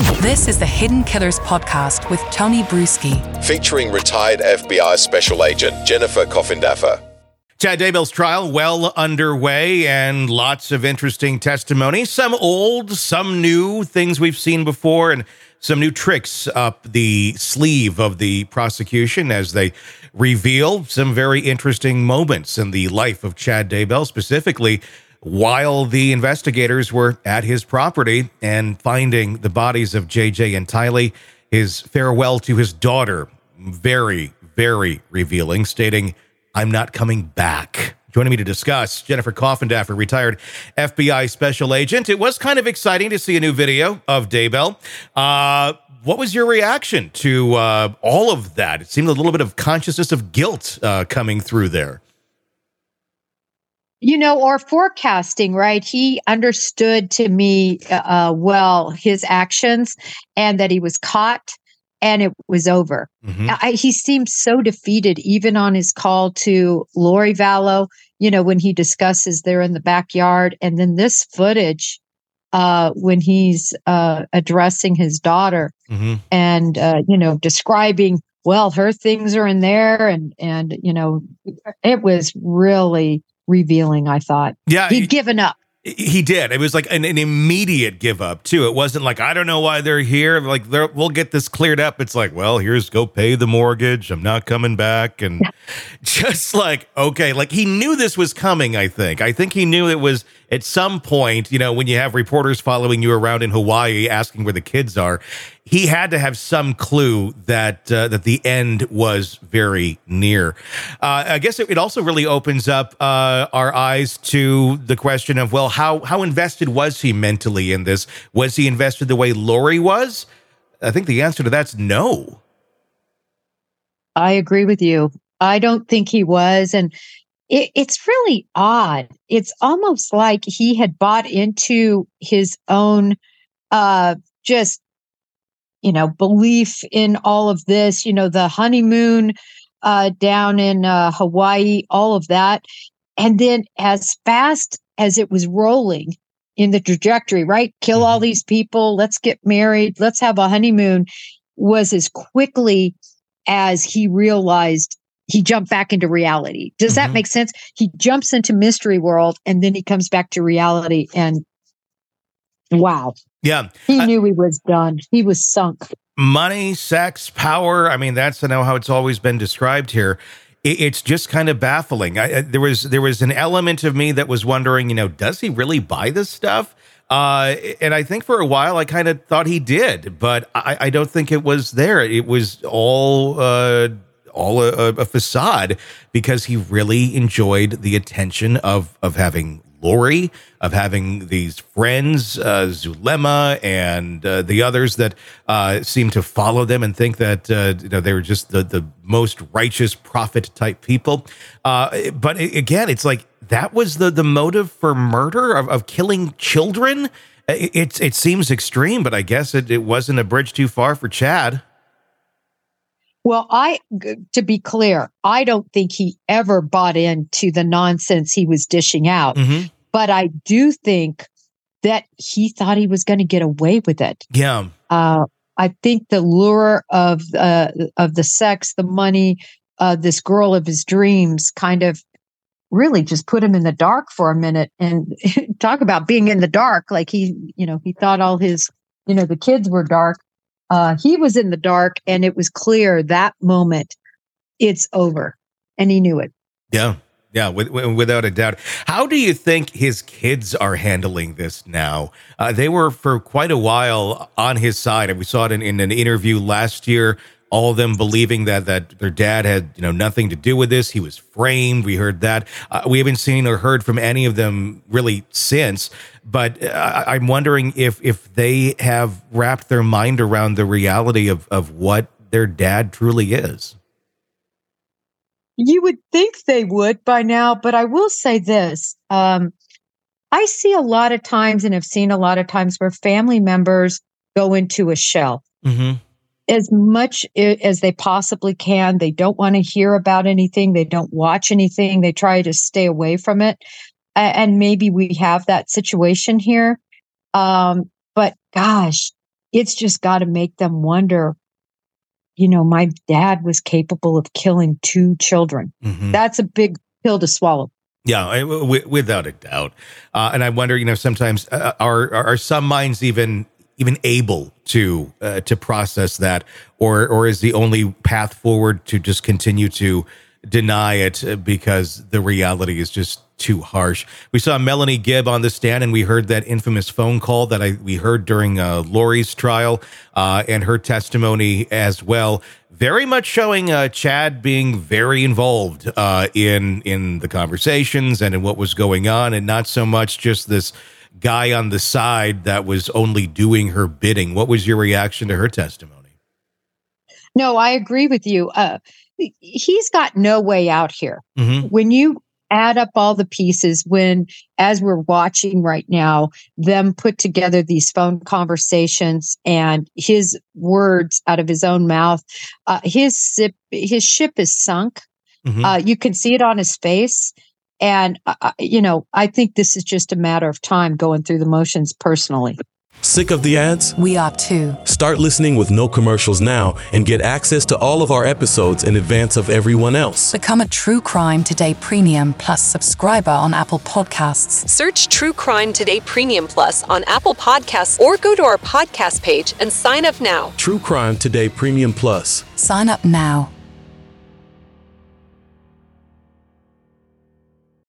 This is the Hidden Killers podcast with Tony Brueski, featuring retired FBI Special Agent Jennifer Coffindaffer. Chad Daybell's trial well underway and lots of interesting testimony. Some old, some new, things we've seen before, and some new tricks up the sleeve of the prosecution as they reveal some very interesting moments in the life of Chad Daybell, specifically while the investigators were at his property and finding the bodies of JJ and Tylee. His farewell to his daughter, very, very revealing, stating, "I'm not coming back." Joining me to discuss, Jennifer Coffindaffer, retired FBI Special Agent. It was kind of exciting to see a new video of Daybell. What was your reaction to all of that? It seemed a little bit of consciousness of guilt coming through there. You know, or forecasting, right? He understood to me well his actions and that he was caught and it was over. Mm-hmm. He seemed so defeated, even on his call to Lori Vallow, you know, when he discusses they're in the backyard. And then this footage when he's addressing his daughter mm-hmm. and, you know, describing, well, her things are in there. And you know, it was really revealing, I thought. Yeah, he'd given up. He did. It was like an immediate give up, too. It wasn't like, I don't know why they're here. Like, we'll get this cleared up. It's like, well, here's go pay the mortgage. I'm not coming back. And just like, okay, like he knew this was coming, I think. I think he knew it was at some point, you know, when you have reporters following you around in Hawaii asking where the kids are, he had to have some clue that that the end was very near. I guess it also really opens up our eyes to the question of, well, how invested was he mentally in this? Was he invested the way Lori was? I think the answer to that's no. I agree with you. I don't think he was. And it's really odd. It's almost like he had bought into his own just, you know, belief in all of this, you know, the honeymoon down in Hawaii, all of that. And then as fast as it was rolling in the trajectory, right? Kill all these people. Let's get married. Let's have a honeymoon, was as quickly as he realized he jumped back into reality. Does that make sense? He jumps into mystery world and then he comes back to reality and wow. Yeah. He knew he was done. He was sunk. Money, sex, power. I mean, that's how it's always been described here. It's just kind of baffling. There was an element of me that was wondering, you know, does he really buy this stuff? And I think for a while I kind of thought he did, but I don't think it was there. It was all a facade because he really enjoyed the attention of having Lori, of having these friends, Zulema and the others that seem to follow them and think that you know, they were just the most righteous prophet type people. But again, it's like that was the motive for murder of killing children. It seems extreme, but I guess it wasn't a bridge too far for Chad. Well, to be clear, I don't think he ever bought into the nonsense he was dishing out. Mm-hmm. But I do think that he thought he was going to get away with it. Yeah. I think the lure of the sex, the money, this girl of his dreams kind of really just put him in the dark for a minute. And talk about being in the dark. Like he thought all his, you know, the kids were dark. He was in the dark, and it was clear that moment it's over, and he knew it. Yeah. Yeah, without a doubt. How do you think his kids are handling this now? They were for quite a while on his side, and we saw it in an interview last year. All of them believing that their dad had, you know, nothing to do with this. He was framed. We heard that. We haven't seen or heard from any of them really since. But I'm wondering if they have wrapped their mind around the reality of what their dad truly is. You would think they would by now, but I will say this. I see a lot of times and have seen a lot of times where family members go into a shell. Mm-hmm. As much as they possibly can. They don't want to hear about anything. They don't watch anything. They try to stay away from it. And maybe we have that situation here. But gosh, it's just got to make them wonder, my dad was capable of killing 2 children. Mhm. That's a big pill to swallow. Yeah, without a doubt. And I wonder, sometimes are some minds even able to process that, or is the only path forward to just continue to deny it because the reality is just too harsh? We saw Melanie Gibb on the stand, and we heard that infamous phone call that we heard during Lori's trial, and her testimony as well. Very much showing Chad being very involved in the conversations and in what was going on, and not so much just this guy on the side that was only doing her bidding. What was your reaction to her testimony? No, I agree with you. He's got no way out here. Mm-hmm. When you add up all the pieces, as we're watching right now, them put together these phone conversations and his words out of his own mouth, his ship is sunk. Mm-hmm. You can see it on his face. And, I think this is just a matter of time going through the motions personally. Sick of the ads? We are too. Start listening with no commercials now and get access to all of our episodes in advance of everyone else. Become a True Crime Today Premium Plus subscriber on Apple Podcasts. Search True Crime Today Premium Plus on Apple Podcasts or go to our podcast page and sign up now. True Crime Today Premium Plus. Sign up now.